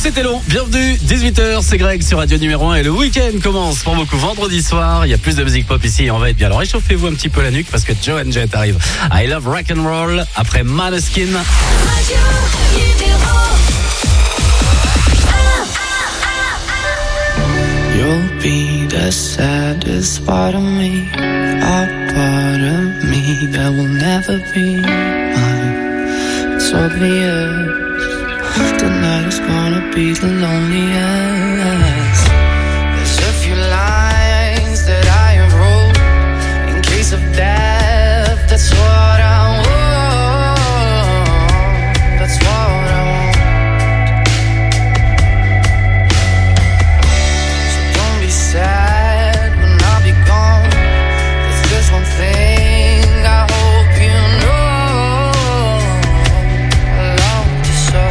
c'était long. Bienvenue, 18h, c'est Greg sur Radio Numéro 1 et le week-end commence pour beaucoup vendredi soir. Il y a plus de musique pop ici et on va être bien. Alors réchauffez-vous un petit peu la nuque parce que Joan Jett arrive. I Love Rock'n'Roll après Måneskin. You'll be the saddest part of me, a part of me that will never be mine. It's obvious. Tonight is gonna be the loneliest. There's a few lines that I have wrote in case of death. That's what I want. That's what I want. So don't be sad when I'll be gone. There's just one thing I hope you know. I love you so.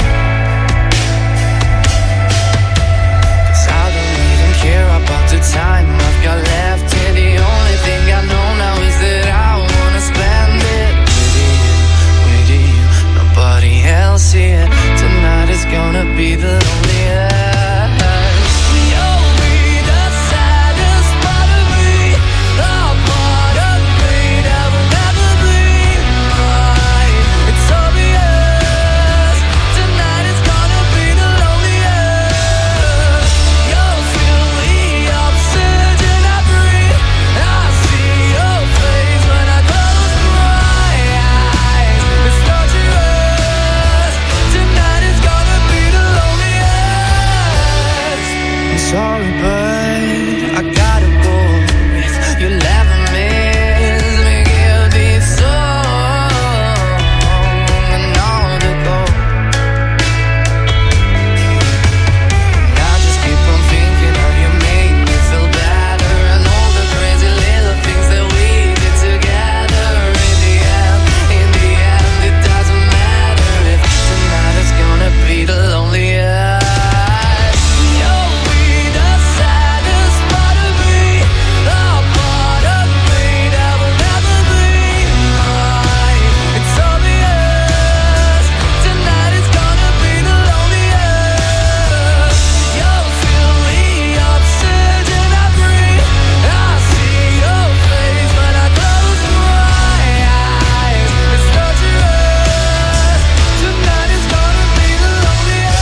The time I've got left here, the only thing I know now is that I wanna spend it with you, nobody else here. Tonight is gonna be the loneliest. You'll be the saddest part of me, a part of me that will never be mine. It's obvious, tonight is gonna be the loneliest. You'll feel the oxygen I breathe. I see your face when I close my eyes. It's torturous. Tonight is gonna be the loneliest. I'm sorry, but I gotta go. If you'll ever miss me, give this song another go. And I just keep on thinking of you, make me feel better, and all the crazy little things that we did together. In the end, it doesn't matter if tonight is gonna be the loneliest. You'll be the saddest part of me, a part of me that will never be mine. It's obvious, tonight is gonna be the loneliest. You'll feel the oxygen I breathe. I see your face when I close my eyes. It's torturous. Tonight is gonna be the loneliest.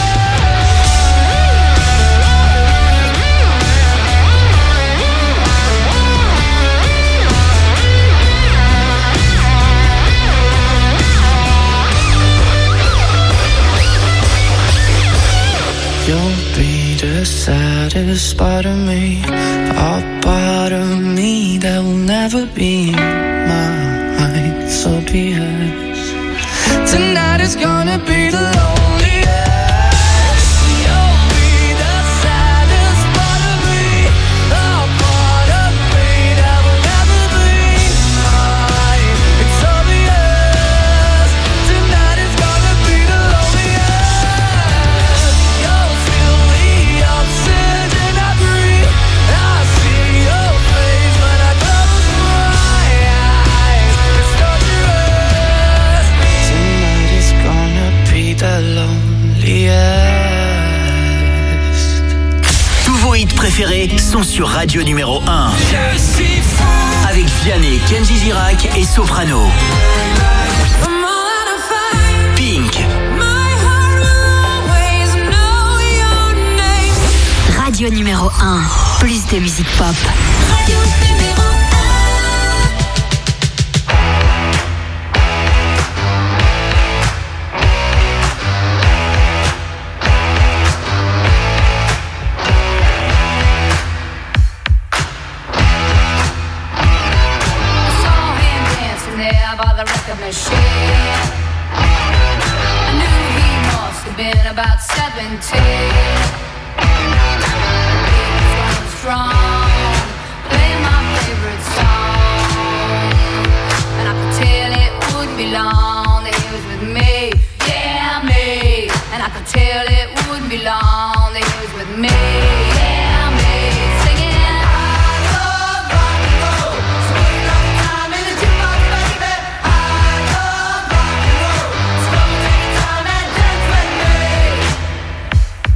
You'll be the saddest part of me, a part of me that will never be mine. It's obvious. Tonight is gonna be the loneliest. You'll be the saddest part of me, a part of me that will never be mine. It's obvious. Tonight is gonna be the loneliest. You'll feel the oxygen I breathe. I see your face when I close my eyes. It's torturous. Tonight is gonna be the loneliest. Tous vos hits préférés sont sur Radio Numéro 1. Je suis fou. Avec Vianney, Kenji Girac et Soprano. Pink. Radio Numéro 1, plus de musique pop. Radio numéro 1. Saw him dancing there by the record machine. I knew he must have been about 17. Strong, play my favorite song, and I could tell it wouldn't be long that he was with me, yeah me, and I could tell it wouldn't be long that he was with me, yeah me, singing. I love rock and roll, so we got time in the jukebox, baby. I love rock and roll, so come and take your time and dance with me.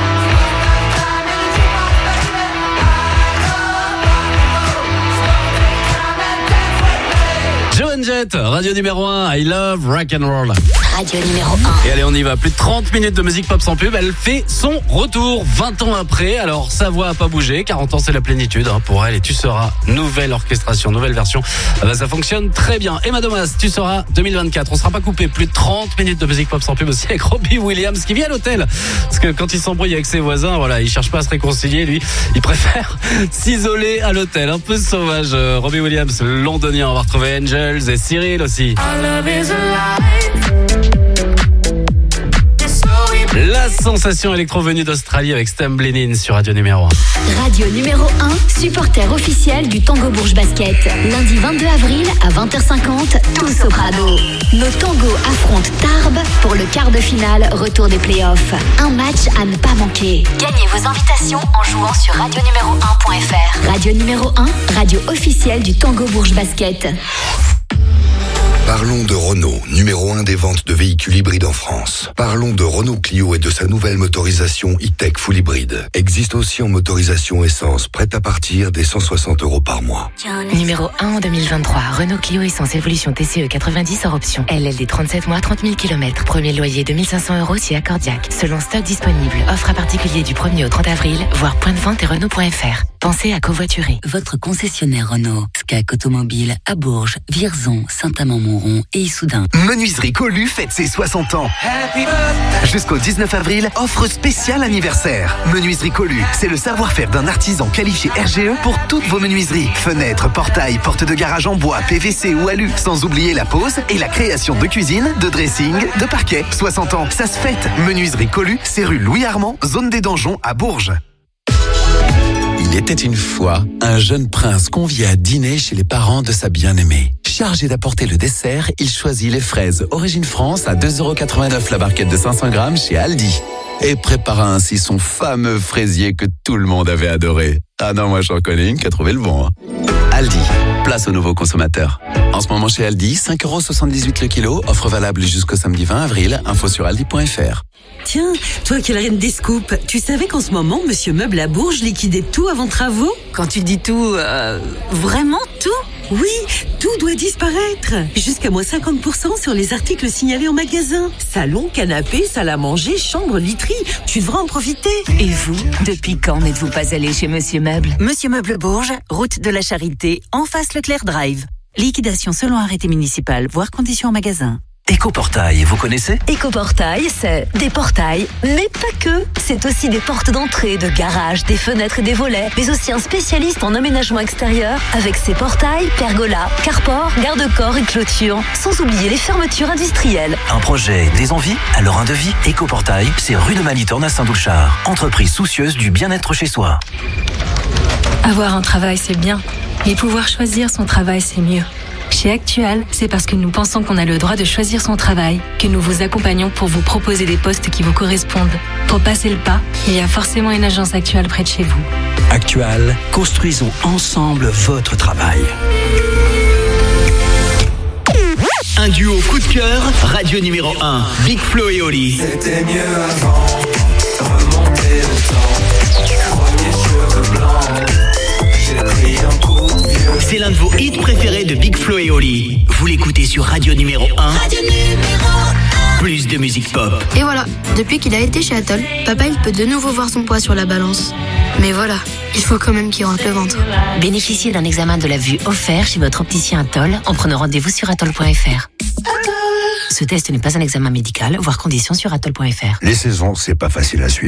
Joan Jett, radio numéro 1, I love rock and roll. Radio numéro 1. Et allez, on y va. Plus de 30 minutes de musique pop sans pub. Elle fait son retour 20 ans après. Alors, sa voix a pas bougé. 40 ans, c'est la plénitude pour elle. Et Tu seras, nouvelle orchestration, nouvelle version. Ça fonctionne très bien. Emma Domas, Tu seras 2024. On sera pas coupé. Plus de 30 minutes de musique pop sans pub aussi avec Robbie Williams qui vit à l'hôtel. Parce que quand il s'embrouille avec ses voisins, voilà, il cherche pas à se réconcilier. Lui, il préfère s'isoler à l'hôtel. Un peu sauvage. Robbie Williams, londonien. On va retrouver Angels et Cyril aussi. La sensation électro venue d'Australie avec Stumbling In sur radio numéro 1. Radio numéro 1, supporter officiel du Tango Bourges Basket. Lundi 22 avril à 20h50, tous au Prado. Nos tangos affrontent Tarbes pour le quart de finale retour des playoffs. Un match à ne pas manquer. Gagnez vos invitations en jouant sur radionuméro1.fr. Radio numéro 1, radio officielle du Tango Bourges Basket. Parlons de Renault, numéro 1 des ventes de véhicules hybrides en France. Parlons de Renault Clio et de sa nouvelle motorisation e-tech full hybride. Existe aussi en motorisation essence, prête à partir des 160 € par mois. Numéro 1 en 2023, Renault Clio Essence Évolution TCE 90 hors option. LLD 37 mois, 30 000 km. Premier loyer 2500 € chez Accordiac. Selon stock disponible. Offre à particulier du 1er au 30 avril. Voir point de vente et Renault.fr. Pensez à covoiturer. Votre concessionnaire Renault. SCAC Automobile à Bourges, Vierzon, Saint-Amand-Montrond et Issoudun. Menuiserie Colu fête ses 60 ans. Jusqu'au 19 avril, offre spéciale anniversaire. Menuiserie Colu, c'est le savoir-faire d'un artisan qualifié RGE pour toutes vos menuiseries. Fenêtres, portails, portes de garage en bois, PVC ou alu. Sans oublier la pose et la création de cuisine, de dressing, de parquet. 60 ans, ça se fête. Menuiserie Colu, c'est rue Louis Armand, zone des Donjons à Bourges. Il était une fois un jeune prince convié à dîner chez les parents de sa bien-aimée. Chargé d'apporter le dessert, il choisit les fraises Origine France à 2,89 € la barquette de 500 grammes chez Aldi. Et prépara ainsi son fameux fraisier que tout le monde avait adoré. Ah non, moi j'en connais une qui a trouvé le bon. Aldi, place aux nouveaux consommateurs. En ce moment chez Aldi, 5,78 € le kilo, offre valable jusqu'au samedi 20 avril, info sur aldi.fr. Tiens, toi qui es la reine des scoops, tu savais qu'en ce moment, Monsieur Meuble à Bourges liquidait tout avant travaux? Quand tu dis tout, vraiment tout? Oui, tout doit disparaître. Jusqu'à moins 50% sur les articles signalés en magasin. Salon, canapé, salle à manger, chambre, literie. Tu devras en profiter. Et vous, depuis quand n'êtes-vous pas allé chez Monsieur Meuble? Monsieur Meuble Bourges, route de la Charité, en face Leclerc Drive. Liquidation selon arrêté municipal, voire conditions en magasin. Écoportail, vous connaissez? Écoportail, c'est des portails, mais pas que. C'est aussi des portes d'entrée, de garage, des fenêtres et des volets, mais aussi un spécialiste en aménagement extérieur avec ses portails, pergolas, carports, garde-corps et clôtures, sans oublier les fermetures industrielles. Un projet, des envies? Alors un devis? Écoportail, c'est rue de Malitorne à Saint-Doulchard. Entreprise soucieuse du bien-être chez soi. Avoir un travail, c'est bien, mais pouvoir choisir son travail, c'est mieux. Chez Actual, c'est parce que nous pensons qu'on a le droit de choisir son travail que nous vous accompagnons pour vous proposer des postes qui vous correspondent. Pour passer le pas, il y a forcément une agence Actual près de chez vous. Actual, construisons ensemble votre travail. Un duo coup de cœur, radio numéro 1, Big Flo et Oli. C'était mieux avant, remonter le temps. Premier cheveux blancs, j'ai pris un coup de vieux. C'est l'un de vos hits préférés de Big Flo et Oli. Vous l'écoutez sur radio numéro 1. Radio numéro 1. Plus de musique pop. Et voilà, depuis qu'il a été chez Atoll, papa il peut de nouveau voir son poids sur la balance. Mais voilà, il faut quand même qu'il rentre le ventre. Bénéficiez d'un examen de la vue offert chez votre opticien Atoll en prenant rendez-vous sur atoll.fr. Ce test n'est pas un examen médical, voire conditions sur atoll.fr. Les saisons, c'est pas facile à suivre.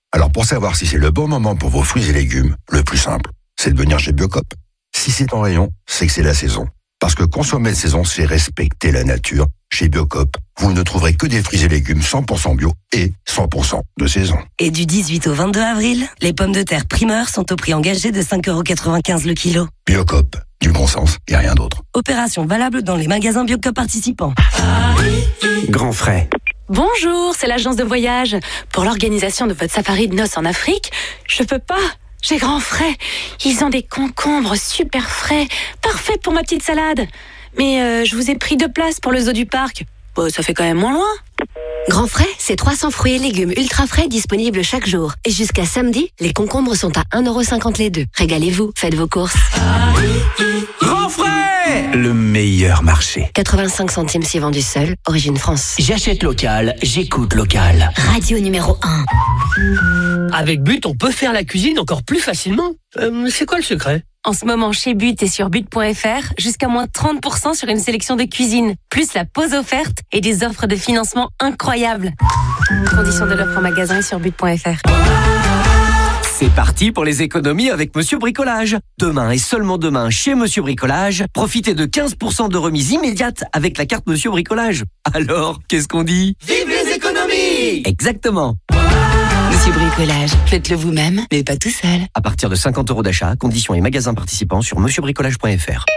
Alors pour savoir si c'est le bon moment pour vos fruits et légumes, le plus simple, c'est de venir chez Biocop. Si c'est en rayon, c'est que c'est la saison. Parce que consommer de saison, c'est respecter la nature. Chez Biocop, vous ne trouverez que des fruits et légumes 100% bio et 100% de saison. Et du 18 au 22 avril, les pommes de terre primeurs sont au prix engagé de 5,95 € le kilo. Biocop, du bon sens et rien d'autre. Opération valable dans les magasins Biocop participants. Grand frais. Bonjour, c'est l'agence de voyage. Pour l'organisation de votre safari de noces en Afrique, je peux pas. J'ai grand frais. Ils ont des concombres super frais, parfaits pour ma petite salade. Mais je vous ai pris 2 places pour le zoo du parc. Bon, ça fait quand même moins loin. Grand frais, c'est 300 fruits et légumes ultra frais disponibles chaque jour. Et jusqu'à samedi, les concombres sont à 1,50 € les 2. Régalez-vous, faites vos courses. Grand frais, le meilleur marché. 85 centimes si vendu seul, origine France. J'achète local, j'écoute local. Radio numéro 1. Avec But, on peut faire la cuisine encore plus facilement. C'est quoi le secret ? En ce moment, chez But et sur but.fr, jusqu'à moins 30% sur une sélection de cuisine, plus la pause offerte et des offres de financement incroyables. Conditions de l'offre en magasin et sur but.fr. C'est parti pour les économies avec Monsieur Bricolage. Demain et seulement demain, chez Monsieur Bricolage, profitez de 15% de remise immédiate avec la carte Monsieur Bricolage. Alors, qu'est-ce qu'on dit ? Vive les économies ! Exactement. Monsieur Bricolage, faites-le vous-même, mais pas tout seul. À partir de 50 € d'achat, conditions et magasins participants sur monsieurbricolage.fr.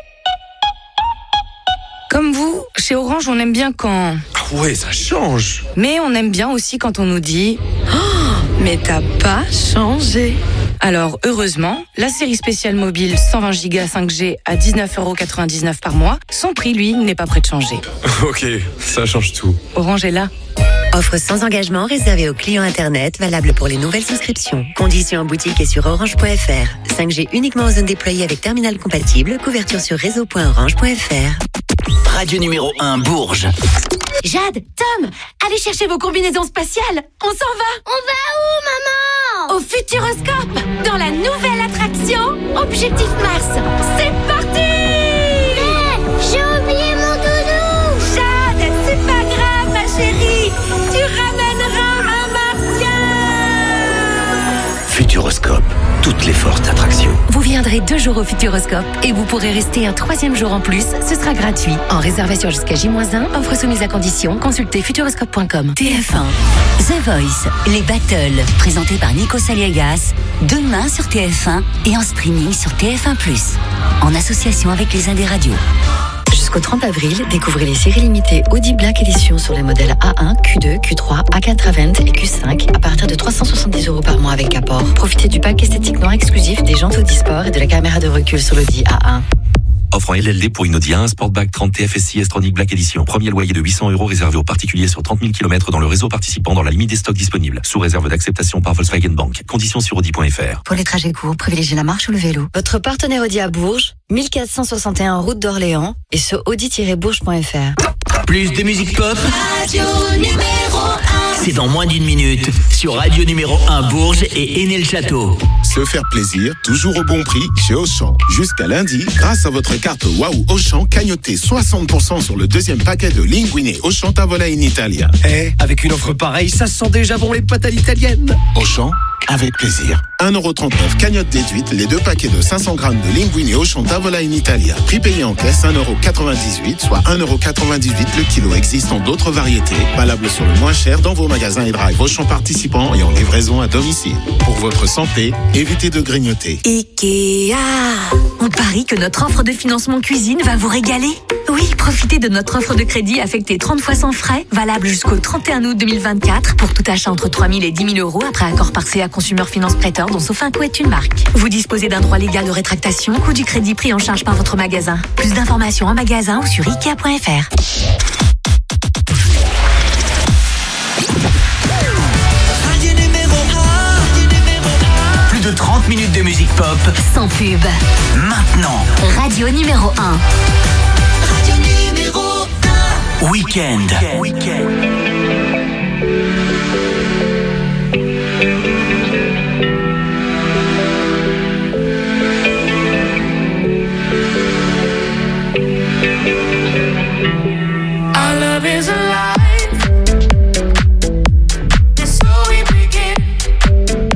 Comme vous, chez Orange, on aime bien quand... Ouais, ça change. Mais on aime bien aussi quand on nous dit oh, mais t'as pas changé. Alors, heureusement, la série spéciale mobile 120 Go 5G à 19,99 € par mois, son prix, lui, n'est pas prêt de changer. Ok, ça change tout. Orange est là. Offre sans engagement réservée aux clients Internet, valable pour les nouvelles souscriptions. Conditions en boutique et sur orange.fr. 5G uniquement aux zones déployées avec terminal compatible. Couverture sur réseau.orange.fr. Radio numéro 1, Bourges. Jade, Tom, allez chercher vos combinaisons spatiales. On s'en va. On va où, maman? Au Futuroscope, dans la nouvelle attraction Objectif Mars. C'est parti! J'ai oublié mon doudou. Jade, c'est pas grave, ma chérie. Tu ramèneras un martien. Futuroscope, toutes les forces d'attraction. Vous viendrez 2 jours au Futuroscope et vous pourrez rester un 3e jour en plus. Ce sera gratuit. En réservation jusqu'à J-1, offre soumise à condition. Consultez futuroscope.com. TF1. The Voice, les battles, présentés par Nico Saliegas, demain sur TF1 et en streaming sur TF1+, en association avec les Indés Radio. Jusqu'au 30 avril, découvrez les séries limitées Audi Black Edition sur les modèles A1, Q2, Q3, A4 Avent et Q5 à partir de 370 € par mois avec apport. Profitez du pack esthétique noir exclusif des jantes Audi Sport et de la caméra de recul sur l'Audi A1. Offre en LLD pour une Audi A1 Sportback 30 TFSI S-Tronic Black Edition. Premier loyer de 800 € réservé aux particuliers sur 30 000 km dans le réseau participant dans la limite des stocks disponibles. Sous réserve d'acceptation par Volkswagen Bank. Conditions sur Audi.fr. Pour les trajets courts, privilégiez la marche ou le vélo. Votre partenaire Audi à Bourges, 1461 route d'Orléans et sur audi-bourges.fr. Plus de musique pop. Radio numéro 1. C'est dans moins d'1 minute sur Radio numéro 1 Bourges et Aîné-le-Château. Se faire plaisir, toujours au bon prix chez Auchan. Jusqu'à lundi, grâce à votre carte Waouh Auchan, cagnotez 60% sur le 2e paquet de Linguine Auchan Tavola in Italia. Avec une offre pareille, ça sent déjà bon les pâtes à l'italienne. Auchan, avec plaisir. 1,39 € cagnotte déduite, les 2 paquets de 500 grammes de Linguine Auchan Tavola in Italia. Prix payé en caisse 1,98 €, soit 1,98 € le kilo. Existant d'autres variétés, valables sur le moins cher dans vos magasins et drive Auchan participants et en livraison à domicile. Pour votre santé, évitez de grignoter. Ikea. On parie que notre offre de financement cuisine va vous régaler. Oui, profitez de notre offre de crédit affectée 30 fois sans frais, valable jusqu'au 31 août 2024 pour tout achat entre 3 000 et 10 000 € après accord par CA Consumer Finance Prêteur dont Sofinco est une marque. Vous disposez d'un droit légal de rétractation, coût du crédit pris en charge par votre magasin. Plus d'informations en magasin ou sur Ikea.fr. Plus de 30 minutes de musique pop. Sans pub. Maintenant. Radio numéro 1. Radio numéro 1. Weekend. Our love is alive. And so we begin.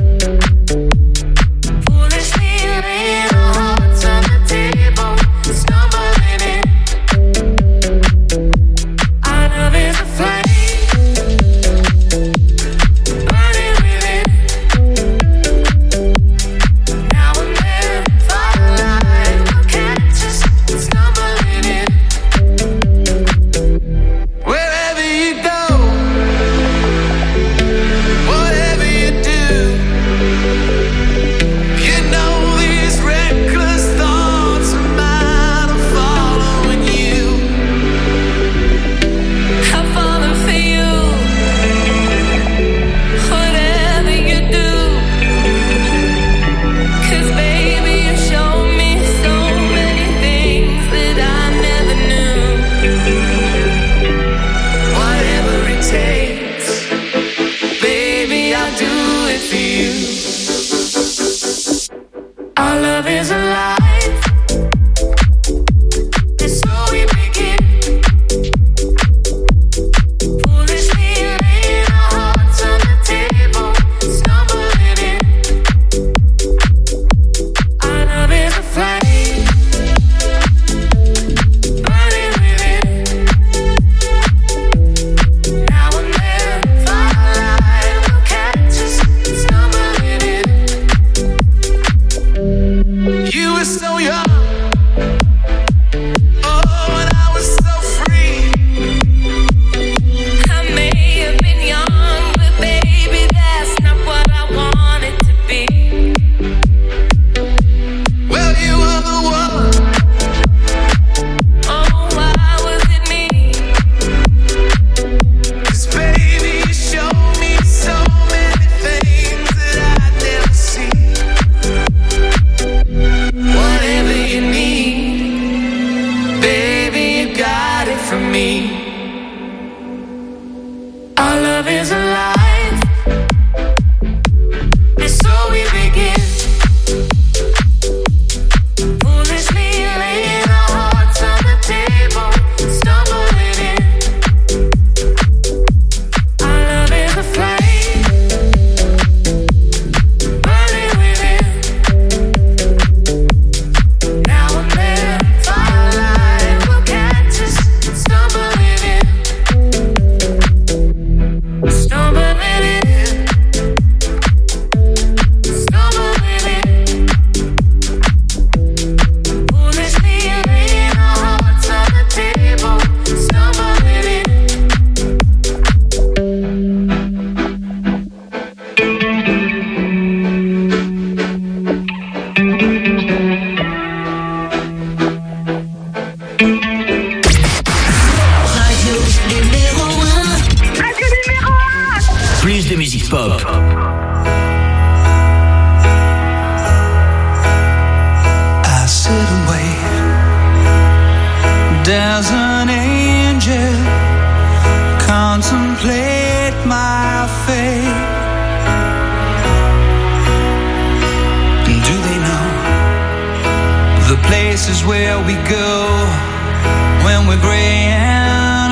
this is where we go when we're gray and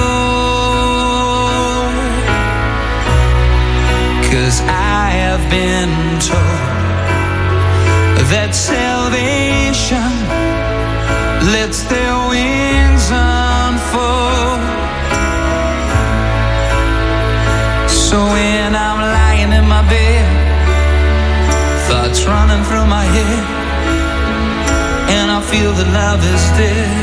old. 'Cause I have been told that salvation lets their wings unfold. So when I'm lying in my bed, thoughts running through my head, and I feel that love is dead,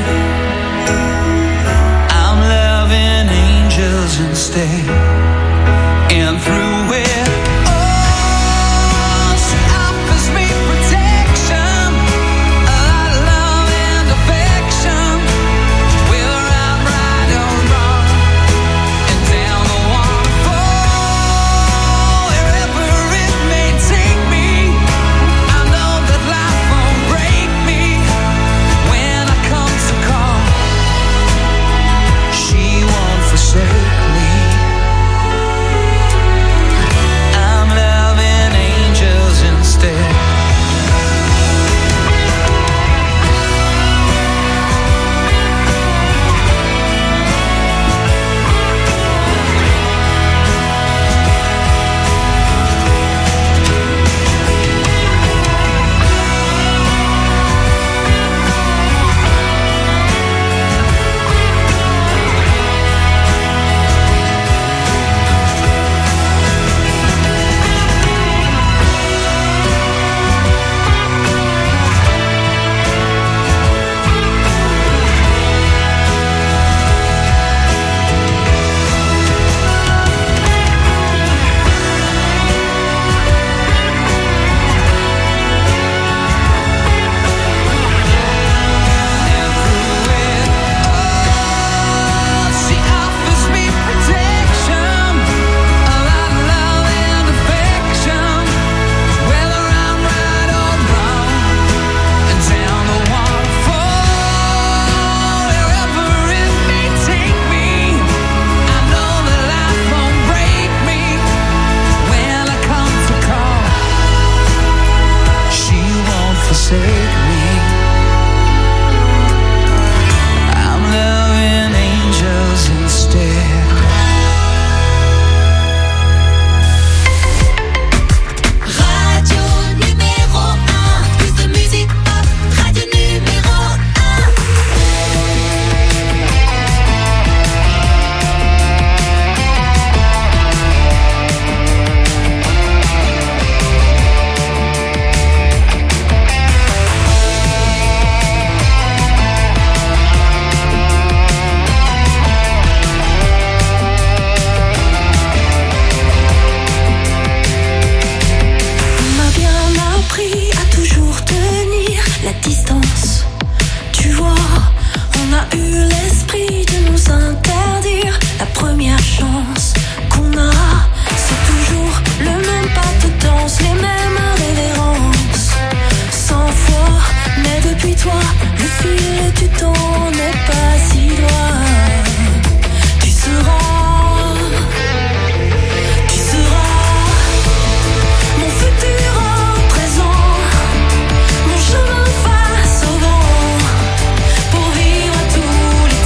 I'm loving angels instead. And through it all, she offers me protection, a lot of love and affection, whether I'm right or wrong, and down the waterfall, wherever it may take me, I know that life won't break me when I come to call. She won't forsake me. I'm loving angels instead. She offers me protection, a lot of love and affection, whether I'm right or wrong, and down the waterfall, wherever it may take me, I know that life won't break me when I come to call. She won't forsake me. I'm loving angels instead. Radio numéro 1, plus de musique pop, radio numéro 1. On m'a bien appris à toujours tenir la distance. Tu vois, on a eu l'esprit de nous interdire la première chance qu'on a. C'est toujours le même pas de danse, les mêmes révérences. 100 fois, mais depuis toi, le fil du temps n'est pas si loin. Tu seras mon futur en présent, mon chemin face au vent, pour vivre tous les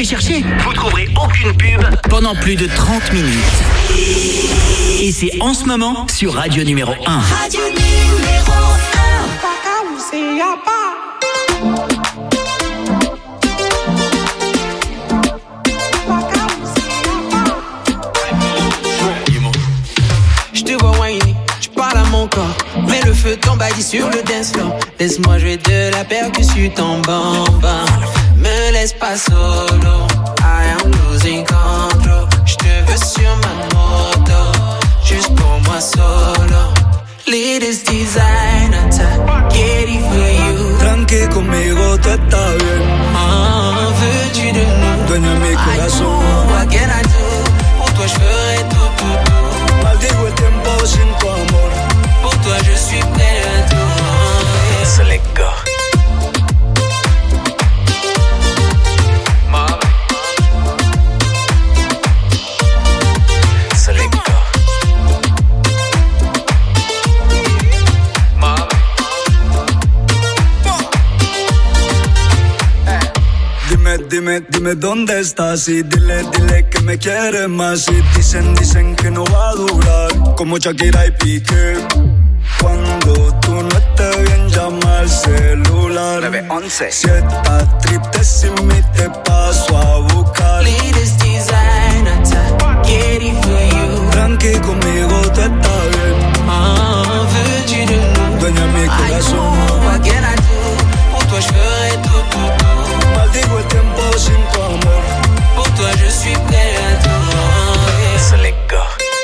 pourrez chercher. Vous trouverez aucune pub pendant plus de 30 minutes. Et c'est en ce moment sur Radio numéro 1. Radio numéro 1. Je te vois whiny, tu parles à mon corps. Mets le feu, t'embadis sur le dance floor. Laisse-moi jouer de la percussion en bamba. Me laisse pas solo, I am losing control. Je te veux sur ma moto, juste pour moi solo. Latest designer, get it for you. Tranqui conmigo, tú estás bien. Veux-tu de nous? Dueña mi corazón. What can I do? Pour toi je ferai tout. Maldigo el tiempo sin tu amor. Pour toi je suis prêt à tout. So let go. Dime dónde estás y dile que me quieres más. Y dicen que no va a durar, como Shakira y Piqué. Cuando tú no estés bien, llama al celular. 911. Si estás triste sin mí, te paso a buscar. Latest designer, get it for you. Tranqui conmigo, tú estás bien. Veux-tu de nous? Dueña mi corazón. What can I do? Pour toi je ferai tout. Maldigo el tiempo sin tu amor. Pour toi je suis prêt à tout. So let go.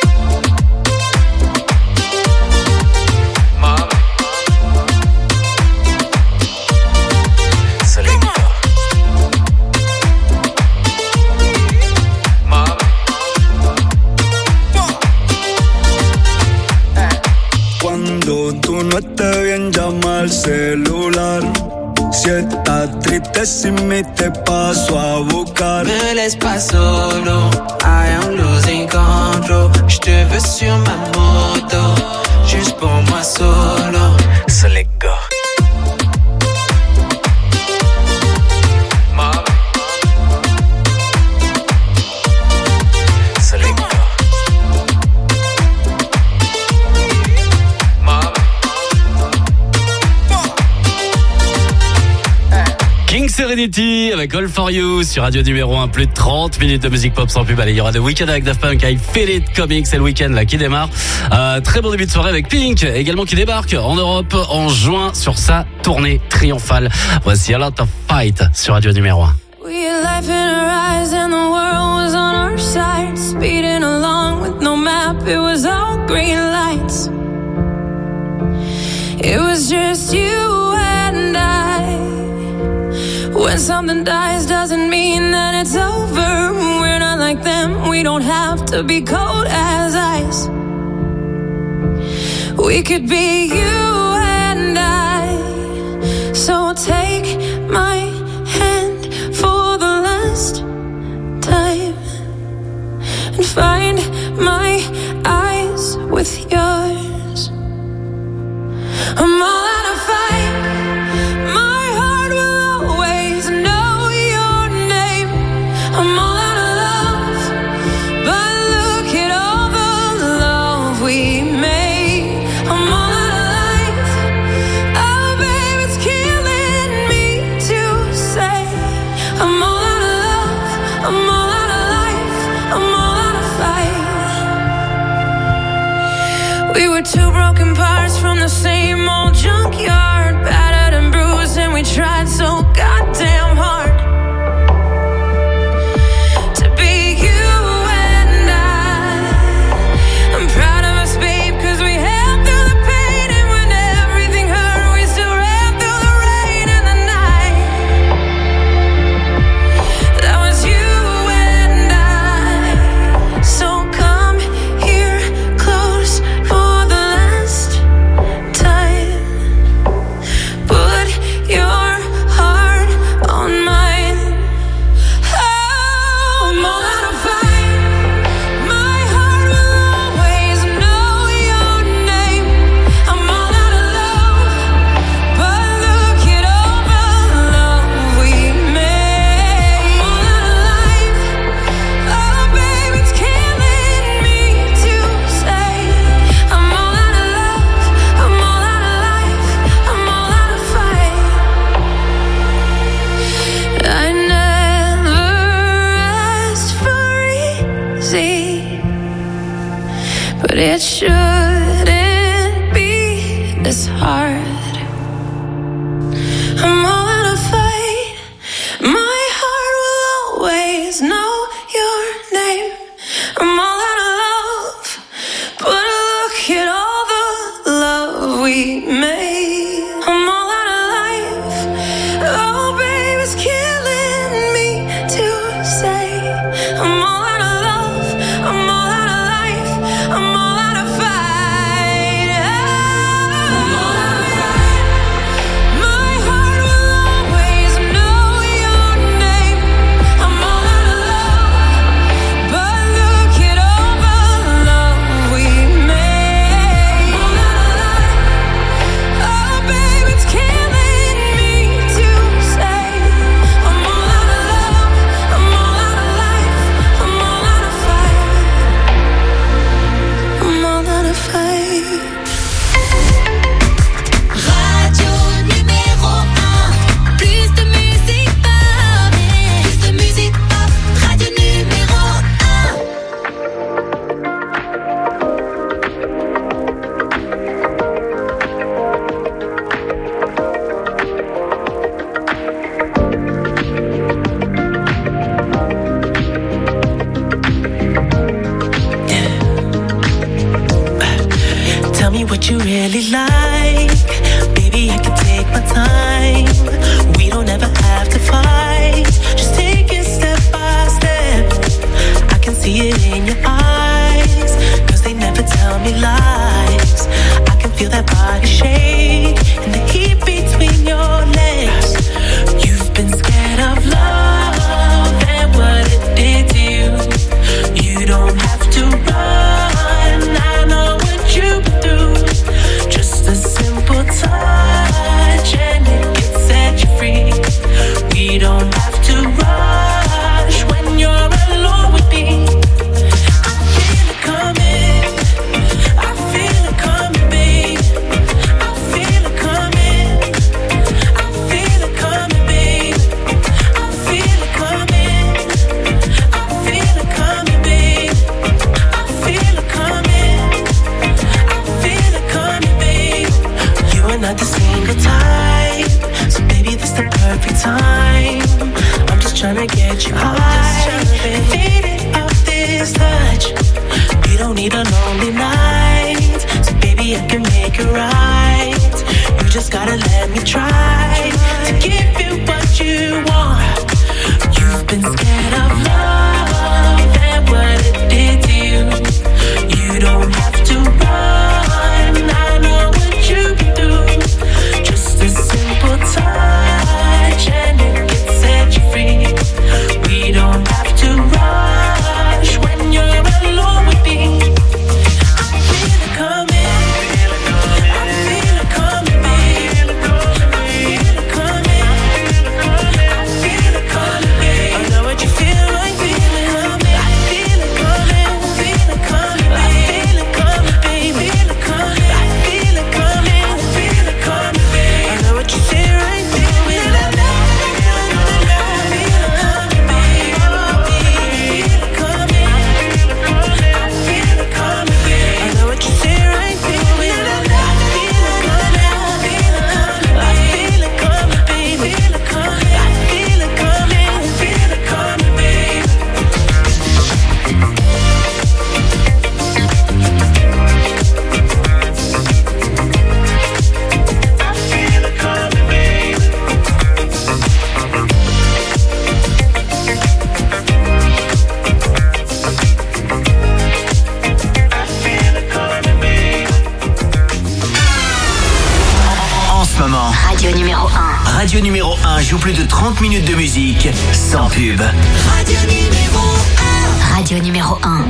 Cuando tú no estés bien, llama al celular. Si estás triste sin mí, te paso a buscar. Me laisse pas solo, I am losing control. Je te veux sur ma moto, juste pour moi solo. So let go. King Serenity avec All For You sur Radio numéro 1, plus de 30 minutes de musique pop sans pub. Allez, il y aura The Weeknd avec Daft Punk, I Feel It Coming, c'est le week-end là qui démarre. Très bon début de soirée avec Pink, également qui débarque en Europe en juin sur sa tournée triomphale. Voici A Lot of Fight sur Radio numéro 1. We had life in our eyes and the world was on our side. Speeding along with no map, it was all green lights. It was just you and I. When something dies doesn't mean that it's over. We're not like them, we don't have to be cold as ice. We could be you and I. So take my hand for the last time and find my eyes with yours. I'm all out of fight. My heart will always know your name. I'm all out of love, but look at all the love we made. I'm all out of life. Oh, babe, it's killing me to say. I'm all out of love. I'm all out of life. I'm all out of fight. We were two broken parts from the same old junkyard, battered and bruised, and we tried so goddamn hard to be you and I. I'm proud of us, babe, 'cause we held through the pain, and when everything hurt, we still ran through the rain and the night. That was you and I. So come here close for the last time it shouldn't be this hard. I'm all out of fight. My heart will always know your name. I'm all out of love, but look at all the love we made. I'm all out of life. Oh, babe, it's killing me to say. I'm all out of love. I'm all out of life. I'm all out of fight. I'm all out of fight. My heart will always know your name. I'm all out of love, but look at all the love we made. I'm all out of life. Oh, babe, it's killing me to say. I'm all out of love. I'm all out of life. I'm all out of fight. I'm all out of fight. Radio numéro 1. Plus de musique pop. Plus de musique pop. Radio numéro 1. Tell me what you really like. Baby, I can take my time. We don't ever have to fight. Just take it step by step. I can see it in your eyes, 'cause they never tell me lies. I can feel that body shake and the heat between your legs. You've been scared of love and what it did to you. You don't have to run. I know what you've been through. Just a simple touch and it can set you free. We don't have to rush when you're alone with me. I feel it coming. I feel it coming, babe. I feel it coming. I feel it coming, babe. I feel it coming. I feel it coming, babe. I feel it coming. I feel it coming, babe. You are not the single type, so baby, this the perfect time. I'm just tryna get you high, faded off this touch. You don't need a lonely night, so baby, I can make it right. You just gotta let me try to give you what you want. You've been scared of love and what it did to you. You don't have to run. I know what you've been through. Just a simple touch and it can set you free. We don't have to rush when you're alone with me. I feel it coming. I feel it coming, babe. I feel it coming. I feel it coming, babe. I know what you feel like. Feel it coming. I feel it coming. I feel it coming, babe. I feel it coming, babe. Feel it coming. I feel it coming. I feel it coming, babe. I know what you feel right. Feel it. Radio numéro 1. Radio numéro 1 joue plus de 30 minutes de musique sans pub. Radio numéro 1. Radio numéro 1.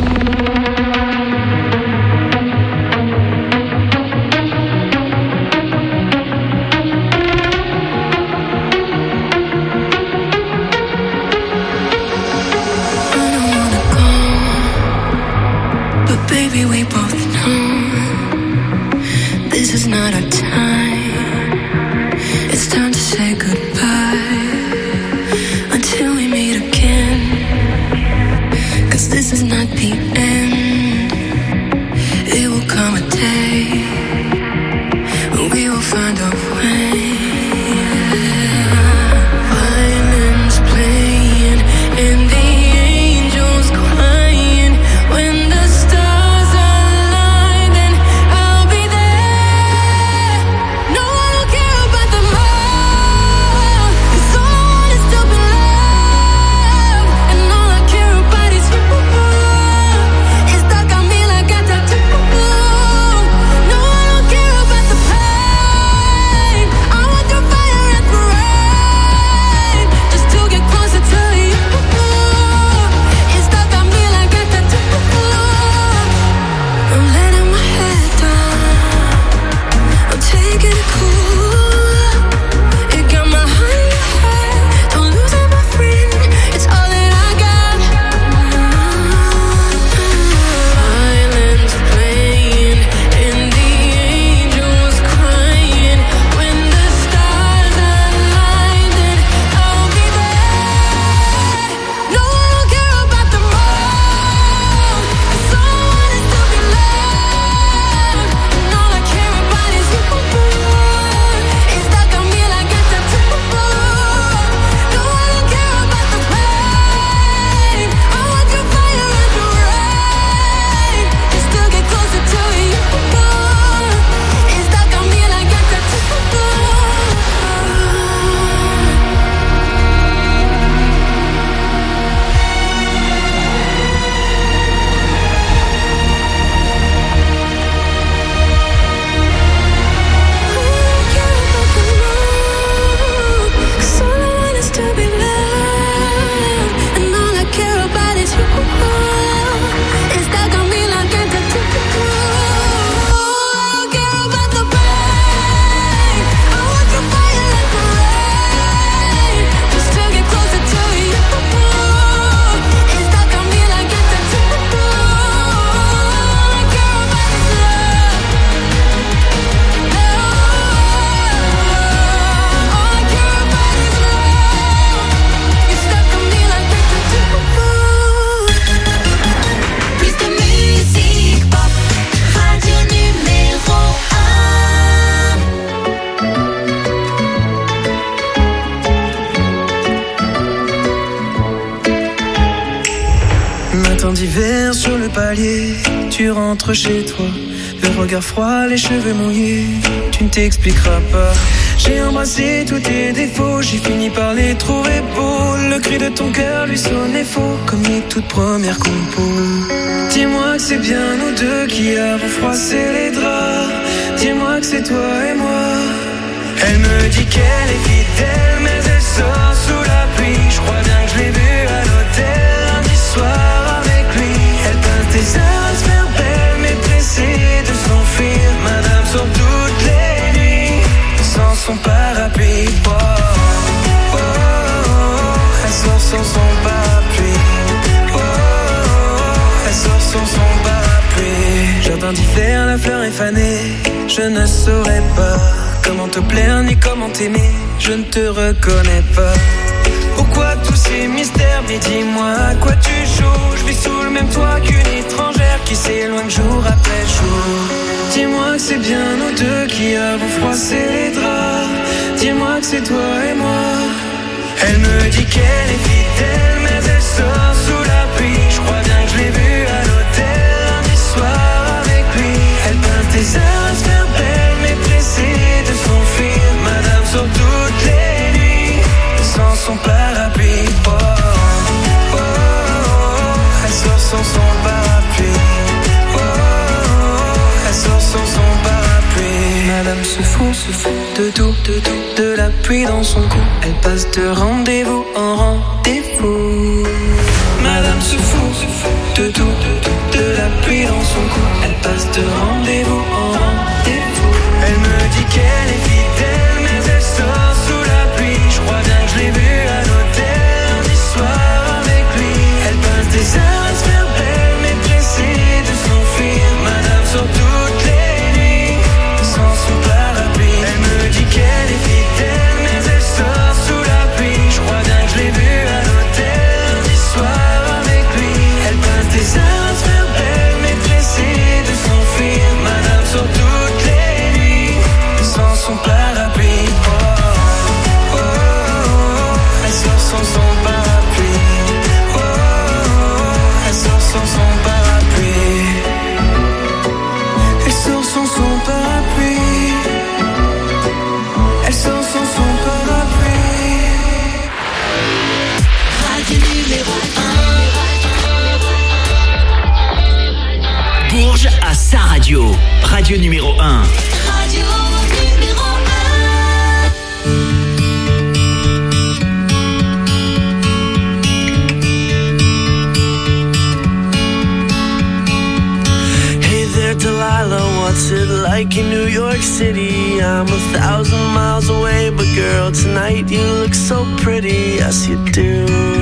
Baby, we both know this is not our time. It's time to say goodbye until we meet again. 'Cause this is not the end. It Matin d'hiver sur le palier, tu rentres chez toi, le regard froid, les cheveux mouillés, tu ne t'expliqueras pas. J'ai embrassé tous tes défauts, j'ai fini par les trouver beaux. Le cri de ton cœur lui sonnait faux, comme les toutes premières compos. Dis-moi que c'est bien nous deux qui avons froissé les draps. Dis-moi que c'est toi et moi. Elle me dit qu'elle est fidèle, mais elle sort sous la pluie. Je crois bien que je l'ai vue à l'hôtel lundi soir avec lui. Elle peint tes heures à se faire belle, mais pressée de s'enfuir. Madame sort toutes les nuits sans son parapluie. Oh, oh, oh, oh. Elle sort sans son parapluie. Oh, oh, oh. Elle sort sans son parapluie. Jardin d'hiver, la fleur est fanée. Je ne saurais pas comment te plaire ni comment t'aimer. Je ne te reconnais pas. Pourquoi tous ces mystères? Mais dis-moi à quoi tu joues. Je vis sous le même toit qu'une étrangère qui s'éloigne jour après jour. Dis-moi que c'est bien nous deux qui avons froissé les draps. Dis-moi que c'est toi et moi. Elle me dit qu'elle est fidèle, mais elle sort sous la pluie. Je crois bien que je l'ai vue à l'hôtel lundi soir avec lui. Elle peint tes heures à se faire belle, mais pressée de s'enfuir. Madame sort toutes les nuits sans son parapluie. Oh, oh, oh, oh. Elle sort sans son parapluie. Oh, oh, oh. Elle sort sans son parapluie. Madame se fout de tout, de la pluie dans son cou. Elle passe de rendez-vous en rendez-vous. Madame se fout de tout, de la pluie dans son cou. Elle passe de rendez-vous en rendez-vous. Elle me dit qu'elle est fidèle, mais elle sort sous la pluie. Je crois bien que je l'ai vue à l'hôtel lundi soir avec lui. Elle passe des heures à se faire belle, mais pressée de s'enfuir. Madame sort toutes les nuits sans son parapluie. Elle me dit qu'elle est fidèle, mais elle sort sous la pluie. Je crois bien que je l'ai vue à l'hôtel lundi soir avec lui. Elle passe des heures à se faire belle, mais pressée de s'enfuir. Madame sort toutes les nuits sans son parapluie. Oh, oh, oh, oh. Elle sort sans son parapluie. Oh, oh, oh. Elle sort sans son parapluie. Elle sort sans son parapluie. Elle sort sans son parapluie. Radio numéro 1. Bourges à sa radio. Radio numéro 1. Radio numéro 1. Hey there, Delilah, what's it like in New York City? I'm 1,000 miles away, but girl, tonight you look so pretty, yes you do.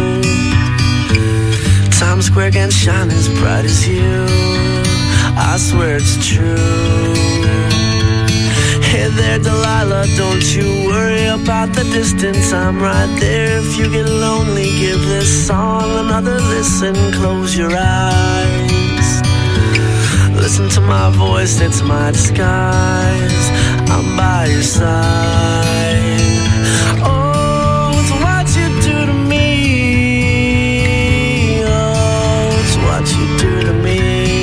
Times Square can't shine as bright as you, I swear it's true. Hey there, Delilah, don't you worry about the distance, I'm right there. If you get lonely, give this song another listen. Close your eyes, listen to my voice, it's my disguise. I'm by your side. Oh, it's what you do to me. Oh, it's what you do to me.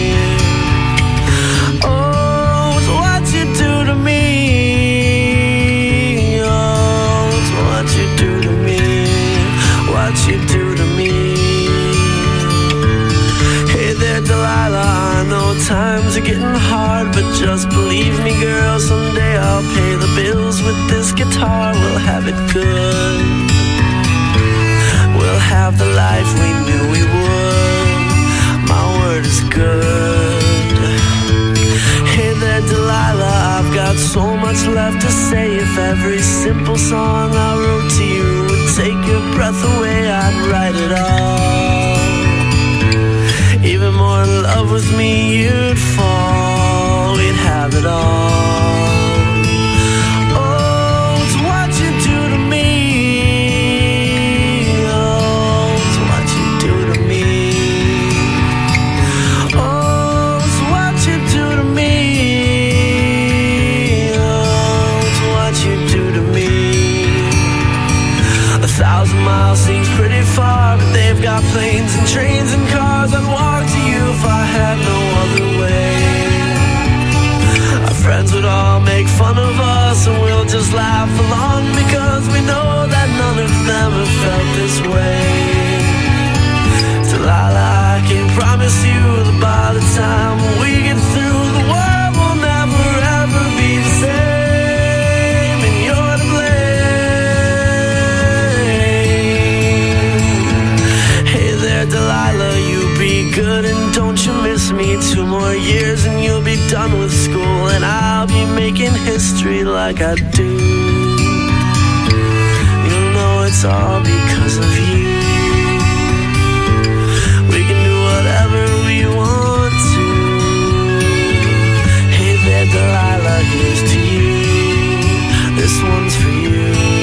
Oh, it's what you do to me. Oh, it's what you do to me. What you do to me. Hey there, Delilah, I know times are getting hard, but just believe me, girl, someday I'll pay the bills with this guitar. We'll have it good. We'll have the life we knew we would. My word is good. Hey there, Delilah, I've got so much left to say. If every simple song I wrote to you would take your breath away, I'd write it all. Even more in love with me, you'd fall. We'd have it all. Oh, it's what you do to me. Oh, it's what you do to me. Oh, it's what you do to me. Oh, it's what you do to me. 1,000 miles seems pretty far, but they've got planes and trains and cars. I'd walk we'll just laugh along because we know that none of them have felt this way. Delilah, I can promise you that by the time we get through, the world will never ever be the same, and you're to blame. Hey there, Delilah, you be good and don't you miss me. 2 more years and you'll be done with school, and I'll be making history like I do. You know it's all because of you. We can do whatever we want to. Hey there, Delilah, here's to you. This one's for you.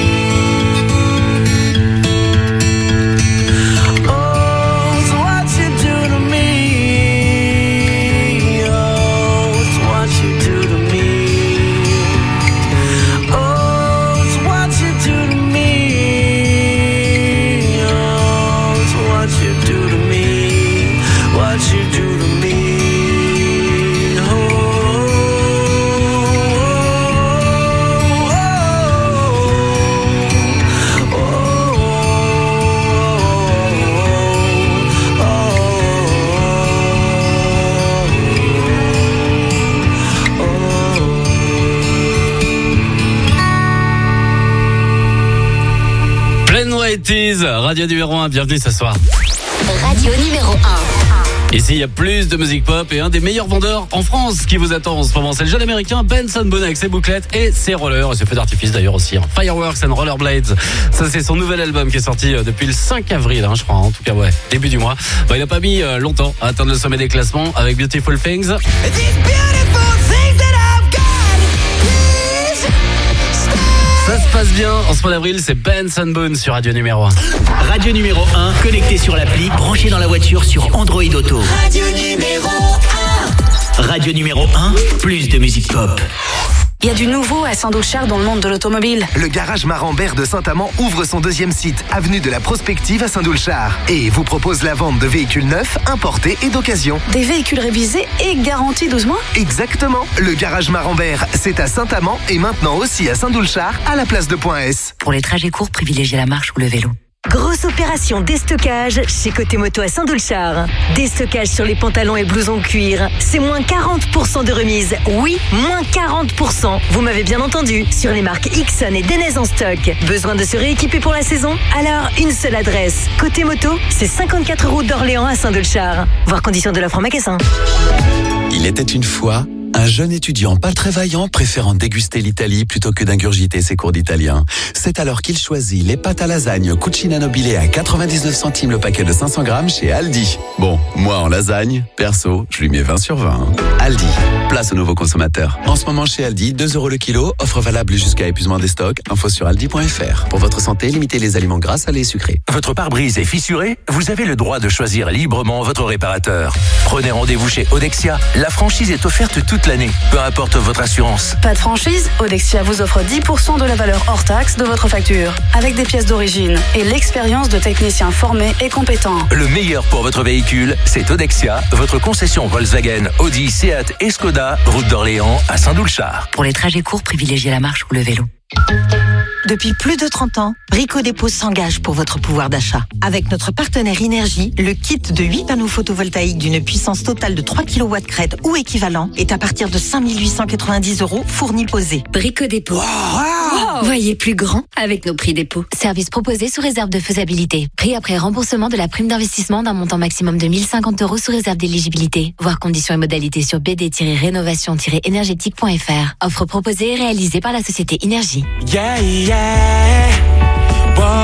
Radio numéro 1, bienvenue ce soir. Radio numéro 1. Ici, il y a plus de musique pop et un des meilleurs vendeurs en France qui vous attend en ce moment. C'est le jeune américain Benson Boone avec ses bouclettes et ses rollers et ses feux d'artifice d'ailleurs aussi. Fireworks and Rollerblades. Ça, c'est son nouvel album qui est sorti depuis le 5 avril, je crois. En tout cas, ouais, début du mois. Il n'a pas mis longtemps à atteindre le sommet des classements avec Beautiful Things. Ça se passe bien, en ce mois d'avril, c'est Benson Boone sur Radio numéro 1. Radio numéro 1, connecté sur l'appli, branché dans la voiture sur Android Auto. Radio numéro 1. Radio numéro 1, plus de musique pop. Il y a du nouveau à Saint-Doulchard dans le monde de l'automobile. Le garage Marambert de Saint-Amand ouvre son 2e site, avenue de la Prospective à Saint-Doulchard, et vous propose la vente de véhicules neufs, importés et d'occasion. Des véhicules révisés et garantis 12 mois ? Exactement. Le garage Marambert, c'est à Saint-Amand et maintenant aussi à Saint-Doulchard, à la place de Point S. Pour les trajets courts, privilégiez la marche ou le vélo. Grosse opération déstockage chez Côté Moto à Saint-Doulchard. Déstockage sur les pantalons et blousons cuir. C'est moins 40% de remise. Oui, moins 40%. Vous m'avez bien entendu. Sur les marques Ixon et Denez en stock. Besoin de se rééquiper pour la saison ? Alors, une seule adresse. Côté Moto, c'est 54 route d'Orléans à Saint-Doulchard. Voir conditions de l'offre en magasin. Il était une fois un jeune étudiant pas très vaillant préférant déguster l'Italie plutôt que d'ingurgiter ses cours d'italien. C'est alors qu'il choisit les pâtes à lasagne Cucina Nobile à 99 centimes le paquet de 500 grammes chez Aldi. Bon, moi en lasagne, perso, je lui mets 20 sur 20. Aldi, place aux nouveaux consommateurs. En ce moment chez Aldi, 2 € le kilo, offre valable jusqu'à épuisement des stocks. Info sur aldi.fr. Pour votre santé, limitez les aliments gras, salés et sucrés. Votre pare-brise est fissuré ? Vous avez le droit de choisir librement votre réparateur. Prenez rendez-vous chez Odexia. La franchise est offerte toute l'année, peu importe votre assurance. Pas de franchise ? Odexia vous offre 10% de la valeur hors taxe de votre facture, avec des pièces d'origine et l'expérience de techniciens formés et compétents. Le meilleur pour votre véhicule, c'est Odexia, votre concession Volkswagen, Audi, Seat et Skoda, route d'Orléans à Saint-Doulchard. Pour les trajets courts, privilégiez la marche ou le vélo. Depuis plus de 30 ans, Brico Dépôt s'engage pour votre pouvoir d'achat. Avec notre partenaire Énergie, le kit de 8 panneaux photovoltaïques d'une puissance totale de 3 kW crête ou équivalent est à partir de 5 890 € fournis posés. Brico Dépôt. Wow. Voyez plus grand avec nos prix dépôt. Service proposé sous réserve de faisabilité. Prix après remboursement de la prime d'investissement d'un montant maximum de 1050 € sous réserve d'éligibilité. Voir conditions et modalités sur bd-rénovation-énergétique.fr. Offre proposée et réalisée par la société Énergie. Yeah, yeah. Wow.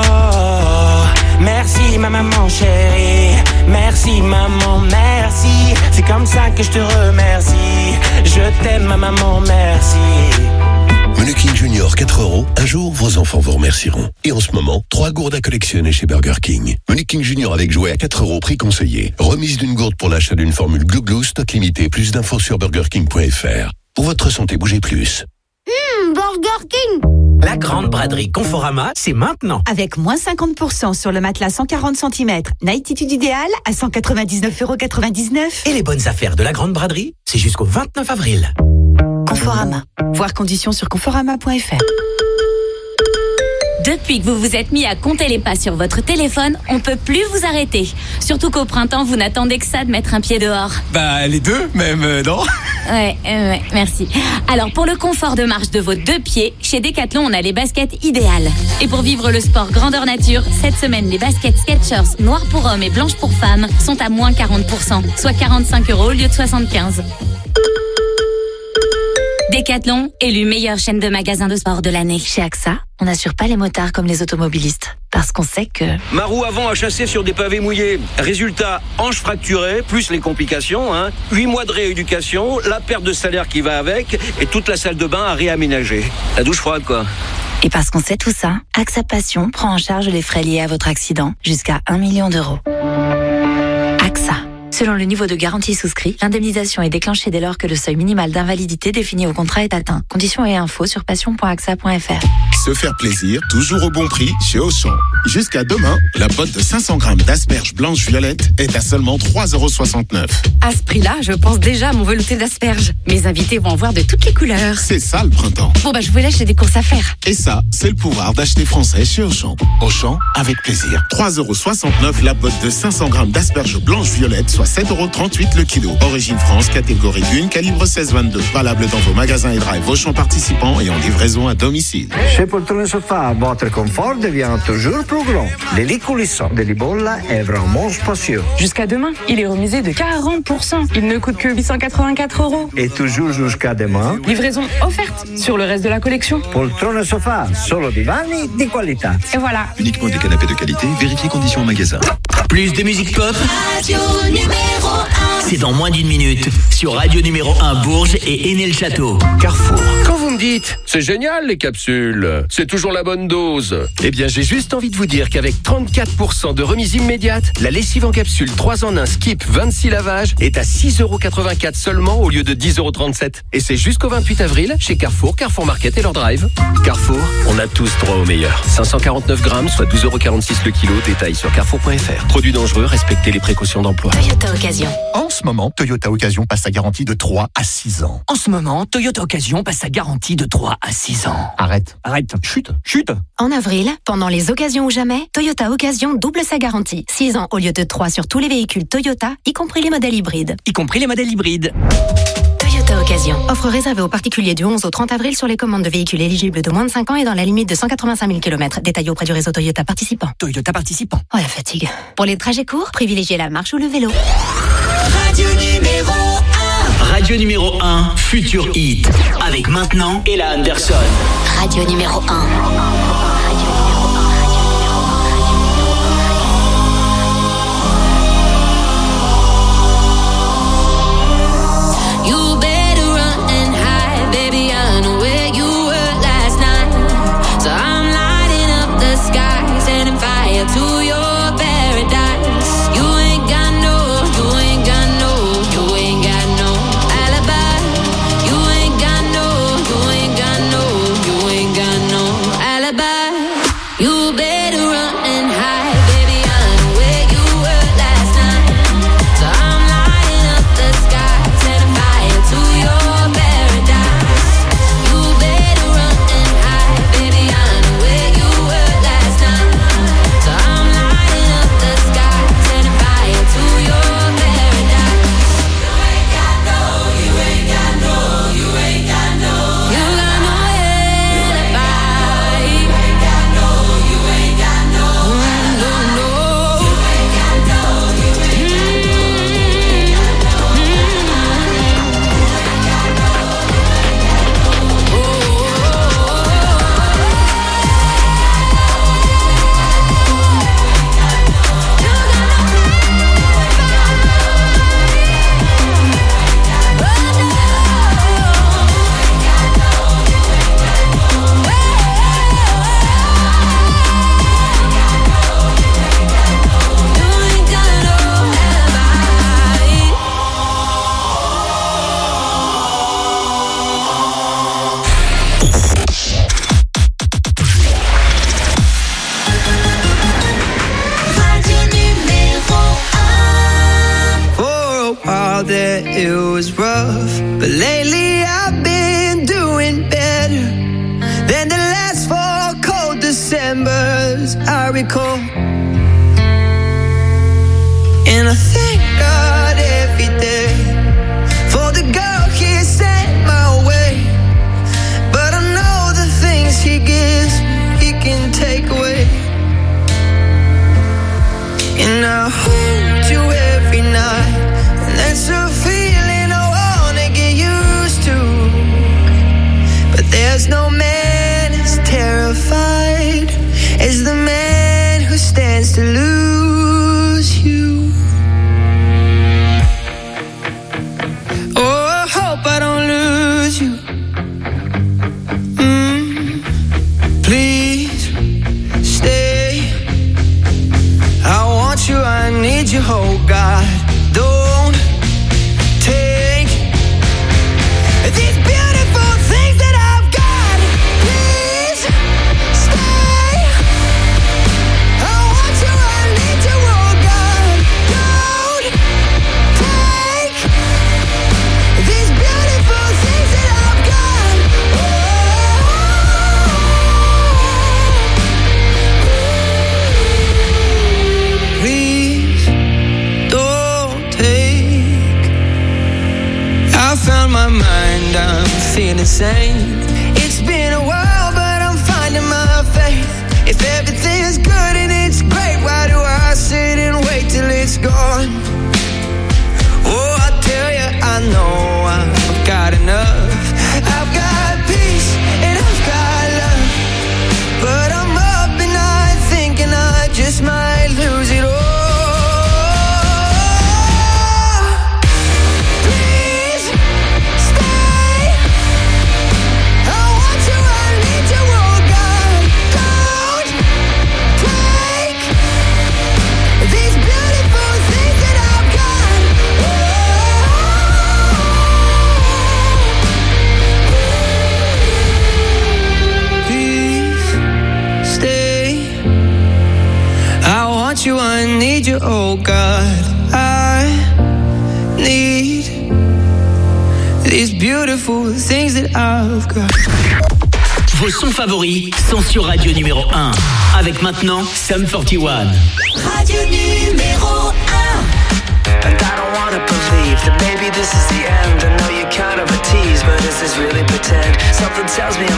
Merci ma maman chérie. Merci maman, merci. C'est comme ça que je te remercie. Je t'aime ma maman, merci. Menu King Junior 4 €. Un jour, vos enfants vous remercieront. Et en ce moment, 3 gourdes à collectionner chez Burger King. Menu King Junior avec jouet à 4 €, prix conseillé. Remise d'une gourde pour l'achat d'une formule Glouglou, stock limité. Plus d'infos sur burgerking.fr. Pour votre santé, bougez plus. Burger King. La grande braderie Conforama, c'est maintenant. Avec moins 50% sur le matelas 140 cm, Nightitude idéale à 199,99 €. Et les bonnes affaires de la grande braderie, c'est jusqu'au 29 avril. Conforama. Voir conditions sur conforama.fr. Depuis que vous vous êtes mis à compter les pas sur votre téléphone, on peut plus vous arrêter. Surtout qu'au printemps, vous n'attendez que ça de mettre un pied dehors. Bah, les deux, même, non? Ouais, merci. Alors, pour le confort de marche de vos deux pieds, chez Decathlon, on a les baskets idéales. Et pour vivre le sport grandeur nature, cette semaine, les baskets Skechers noires pour hommes et blanches pour femmes sont à moins 40%, soit 45 € au lieu de 75. Decathlon, élu meilleure chaîne de magasins de sport de l'année. Chez AXA, on n'assure pas les motards comme les automobilistes. Parce qu'on sait que... Ma roue avant a chassé sur des pavés mouillés. Résultat, hanche fracturée, plus les complications. 8 mois de rééducation, la perte de salaire qui va avec et toute la salle de bain à réaménager. La douche froide, quoi. Et parce qu'on sait tout ça, AXA Passion prend en charge les frais liés à votre accident jusqu'à 1 million d'euros. AXA. Selon le niveau de garantie souscrit, l'indemnisation est déclenchée dès lors que le seuil minimal d'invalidité défini au contrat est atteint. Conditions et infos sur passion.axa.fr. Se faire plaisir, toujours au bon prix chez Auchan. Jusqu'à demain, la botte de 500 grammes d'asperges blanches violettes est à seulement 3,69 €. À ce prix-là, je pense déjà à mon velouté d'asperges. Mes invités vont en voir de toutes les couleurs. C'est ça le printemps. Bon je vous laisse, j'ai des courses à faire. Et ça, c'est le pouvoir d'acheter français chez Auchan. Auchan, avec plaisir. 3,69 € la botte de 500 grammes d'asperges blanches violettes, soit 7,38 € le kilo. Origine France, catégorie 1, calibre 16-22. Valable dans vos magasins et drive Auchan participants et en livraison à domicile. Chez Poltrone Sofa, votre confort devient toujours plus grand. Les lits coulissants de Libolla est vraiment spacieux. Jusqu'à demain, il est remisé de 40%. Il ne coûte que 884 €. Et toujours jusqu'à demain, livraison offerte sur le reste de la collection. Poltrone Sofa, solo divani di qualità. Et voilà. Uniquement des canapés de qualité, vérifiez conditions en magasin. Plus de musique pop, Radio numéro 1. c'est dans moins d'une minute sur Radio numéro 1 Bourges et Aîné-le-Château. Carrefour. Quand vous me dites, c'est génial les capsules, c'est toujours la bonne dose. Eh bien, j'ai juste envie de vous dire qu'avec 34% de remise immédiate, la lessive en capsule 3 en 1 Skip 26 lavages est à 6,84 € seulement au lieu de 10,37 €. Et c'est jusqu'au 28 avril chez Carrefour, Carrefour Market et leur drive. Carrefour, on a tous droit au meilleur. 549 grammes, soit 12,46 € le kilo. Détail sur carrefour.fr. Produits dangereux, respectez les précautions d'emploi. Toyota Occasion. En ce moment, Toyota Occasion passe sa garantie de 3 à 6 ans. En ce moment, Toyota Occasion passe sa garantie de 3 à 6 ans. Arrête. Chut. En avril, pendant les occasions ou jamais, Toyota Occasion double sa garantie. 6 ans au lieu de 3 sur tous les véhicules Toyota, y compris les modèles hybrides. Toyota Occasion. Offre réservée aux particuliers du 11 au 30 avril sur les commandes de véhicules éligibles de moins de 5 ans et dans la limite de 185 000 km. Détaillé auprès du réseau Toyota participant. Oh la fatigue. Pour les trajets courts, privilégiez la marche ou le vélo. Radio numéro 1. Radio numéro 1, Futur Hit. Avec maintenant Ella Anderson. Radio numéro 1. To your paradise, you ain't got no alibi. You ain't got no alibi. You better run and hide, baby. I know where you were last night. So I'm lighting up the sky, setting fire to your paradise. You better run and hide, baby. I know where you were last night. So I'm lighting up the sky, setting fire to your paradise. You ain't got no alibi. You got no alibi. You ain't got no. Radio numéro 1. For a while there it was rough, but lately I've been doing better than the last 4 cold December. And I thank God every day for the girl He sent my way. But I know the things He gives me, He can take away. And I hold you every night, and that's a feeling I wanna get used to. But there's no man as terrified as the man who stands to lose you. Oh, I hope I don't lose you. Please stay. I want you, I need you, oh God. Don't take these beautiful things that I've got. Please stay. I want you, I need you, oh God. Don't take these beautiful things that I've got. Please don't take. I found my mind, I'm feeling sane. It's been a while, but I'm finding my faith. If everything is good and it's great, why do I sit and wait till it's gone? Oh, I tell you, I know I've got enough. I've got peace and I've got love. But I'm up and night thinking I just might lose it all. Please stay. I want you, I need you, oh God. Don't take these beautiful things that I've got. Please stay. I want you, I need you, oh God. I need these beautiful things that I've got. Vos sons favoris sont sur Radio numéro 1. Avec maintenant Sum 41. Radio numéro 1. And I don't wanna believe that maybe this is the end. I know you're kind of a tease, but is this really pretend? Something tells me I'm